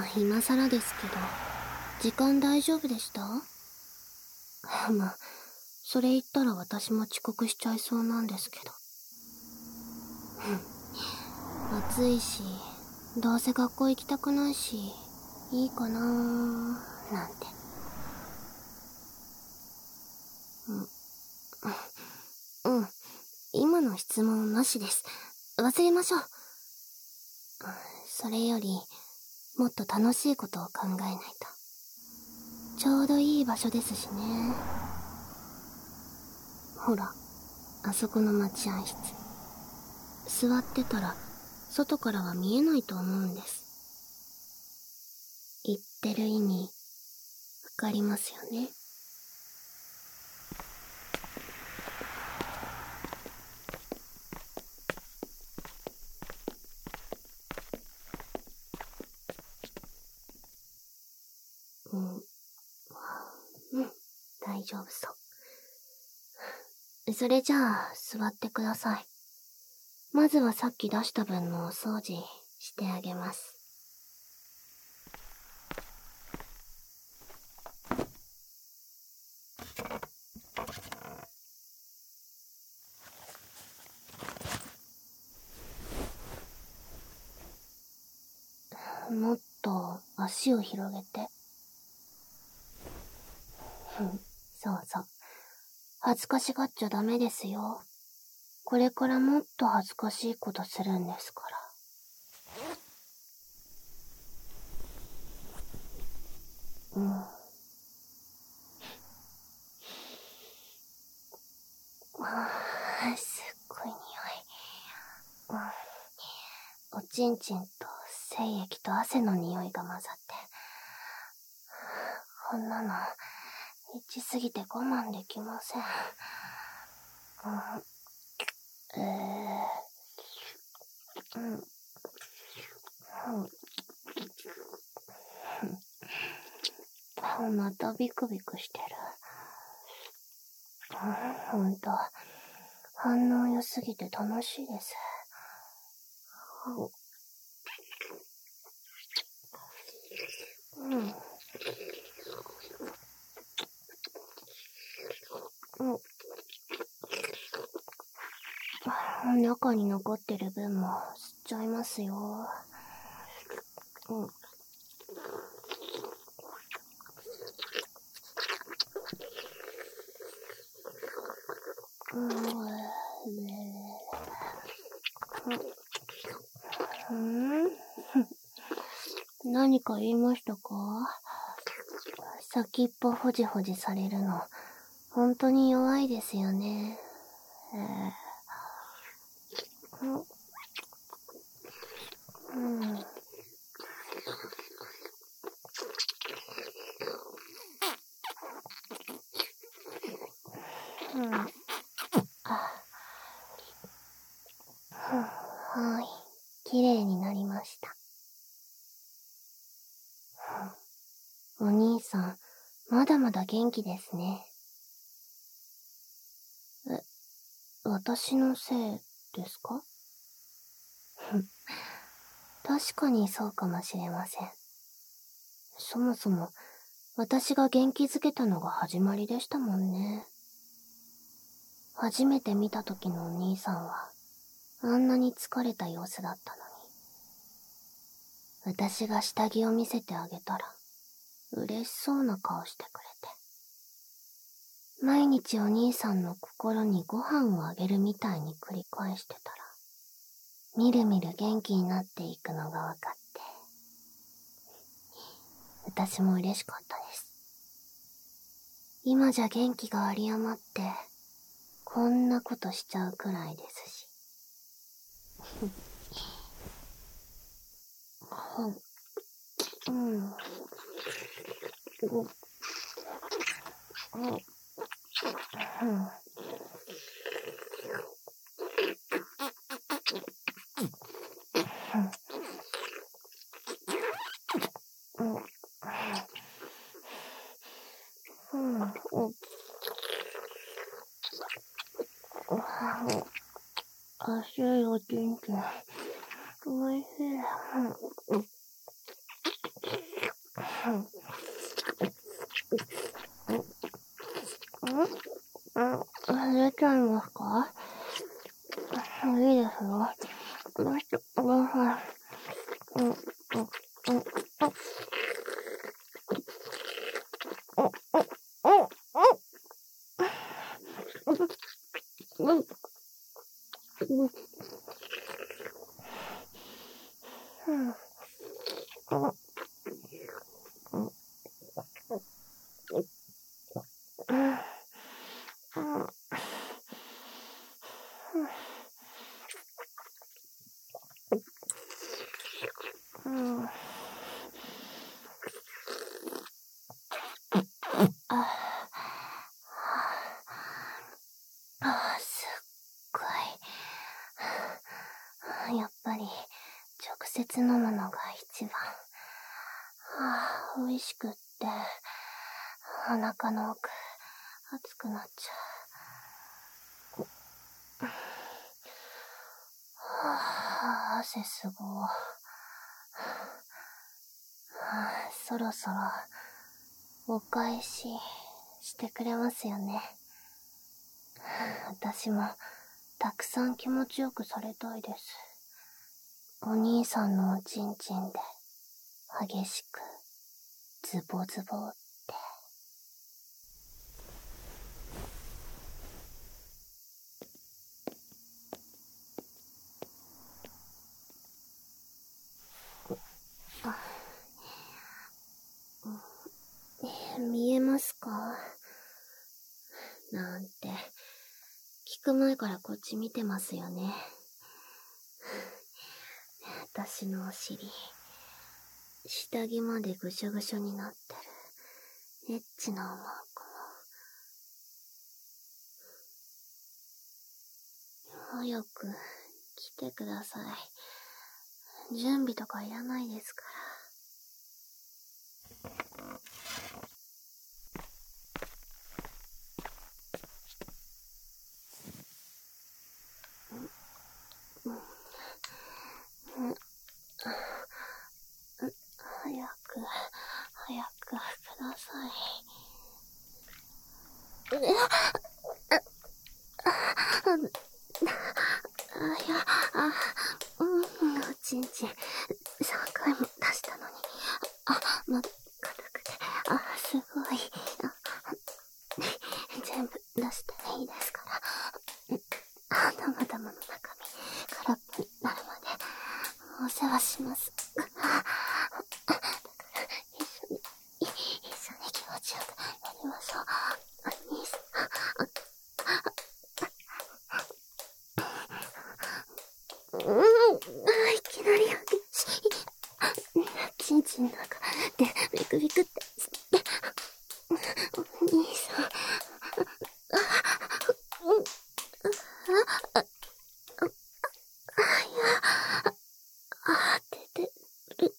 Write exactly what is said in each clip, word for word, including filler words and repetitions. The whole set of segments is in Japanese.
今更ですけど、時間大丈夫でした？まあ、それ言ったら私も遅刻しちゃいそうなんですけど。暑いし、どうせ学校行きたくないし、いいかなー、なんて。うん、うん、今の質問なしです。忘れましょう。それより、もっと楽しいことを考えないと。ちょうどいい場所ですしね。ほら、あそこの待合室。座ってたら、外からは見えないと思うんです。言ってる意味、わかりますよね。うん、うん、大丈夫そう。それじゃあ、座ってください。まずはさっき出した分のお掃除してあげます。もっと足を広げて。そうそう。恥ずかしがっちゃダメですよ。これからもっと恥ずかしいことするんですから。うん。ああ、すっごい匂い。うん。おちんちんと精液と汗の匂いが混ざって。こんなの、エッチすぎて我慢できません。うん、えー、うん。うん。またビクビクしてる。ほんと、反応良すぎて楽しいです。うん。うん。中に残ってる分も吸っちゃいますよ。うん。うん。ん何か言いましたか？先っぽほじほじされるの、本当に弱いですよね。えー、うん。うん。うん。あ、はい。綺麗になりました。お兄さん、まだまだ元気ですね。え、私のせいですか？確かにそうかもしれません。そもそも、私が元気づけたのが始まりでしたもんね。初めて見た時のお兄さんは、あんなに疲れた様子だったのに。私が下着を見せてあげたら、嬉しそうな顔してくれて。毎日お兄さんの心にご飯をあげるみたいに繰り返してたら、みるみる元気になっていくのが分かって、私も嬉しかったです。今じゃ元気が有り余って、こんなことしちゃうくらいですし。うん。うん。うん。熱いおちんちん、おいしい。 出ちゃいますか？いいですよ。出してください。うん、うん、うん、うん、うん、うん、ああ、すっごい。やっぱり、直接飲むのが一番。はあ、美味しくって、お腹の奥、熱くなっちゃう。はあ、汗すごい。はあ、そろそろ、お返ししてくれますよね。私も、たくさん気持ちよくされたいです。お兄さんのおちんちんで、激しく、ズボズボって。見えますか？なんて、聞く前からこっち見てますよね。私のお尻、下着までぐしょぐしょになってる、エッチなおまんこも。早く、来てください。準備とかいらないですから。早く、早くください。あ、いや、あ、うん、おちんちん、さんかいも出したのに。あ、ま、硬くて、あ、すごい。あ、全部出していいですから。あ、玉玉の中身、空っぽになるまで、お世話します。だから、一緒に、一緒に気持ちよくやりましょう。兄さん。うん、いきなり激しい。ちんちんの中でビクビクってして、お兄さん。うん、あ、あ、あ、いや、あ、出てる。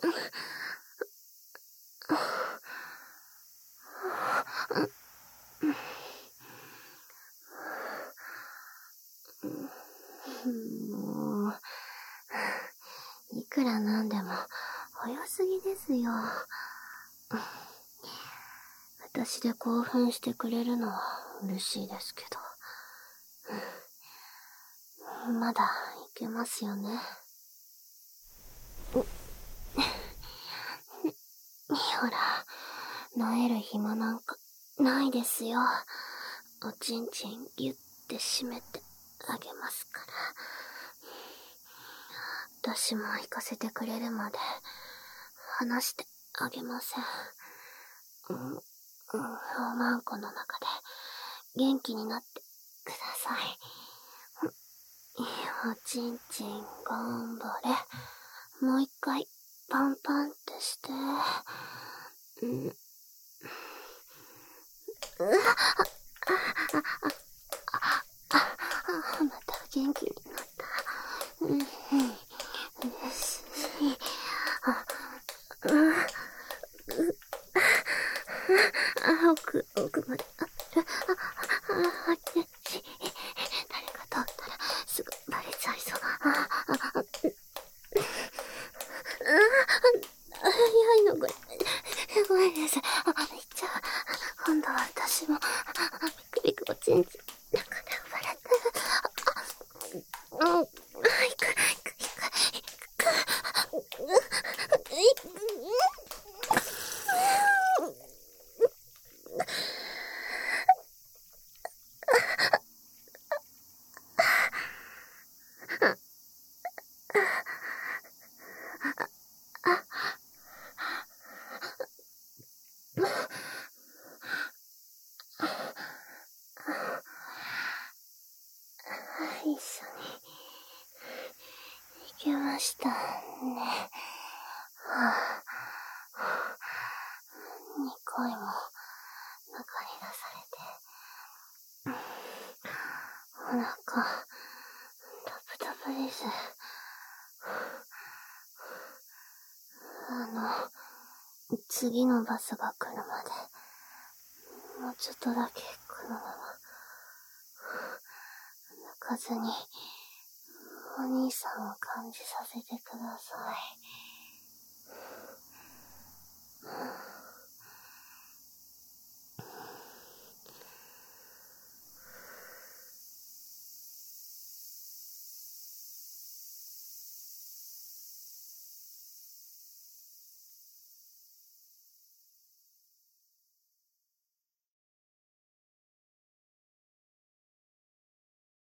もう、いくらなんでも早すぎですよ。私で興奮してくれるのは嬉しいですけど。まだいけますよね。ほら、萎える暇なんかないですよ。おちんちんギュッて締めてあげますから。私も行かせてくれるまで離してあげません。うん、うん、おまんこの中で元気になってください。おちんちん頑張れ。もう一回パンパンってして。うん。うわっ、あ、あ、あ、あ、あ、また元気になった。うん、嬉しい。あ、うん、あ、あ、奥、奥まで。あ、あ、あ、激しい。誰か通ったらすぐバレちゃいそう。あ、あ、あ、あ、早いのこれ。 一緒に行けましたね。はあ、にかいも中に出されて、お腹タプタプです。あの、次のバスが来るまでもうちょっとだけこのまま泣かずにお兄さんを感じさせてください。